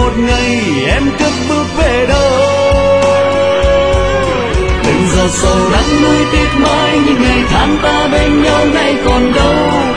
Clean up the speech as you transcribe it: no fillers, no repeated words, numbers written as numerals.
một ngày em cất bước về đâu. Đừng giọt sầu đắng nuối tiếc mãi những ngày tháng ta bên nhau nay còn đâu.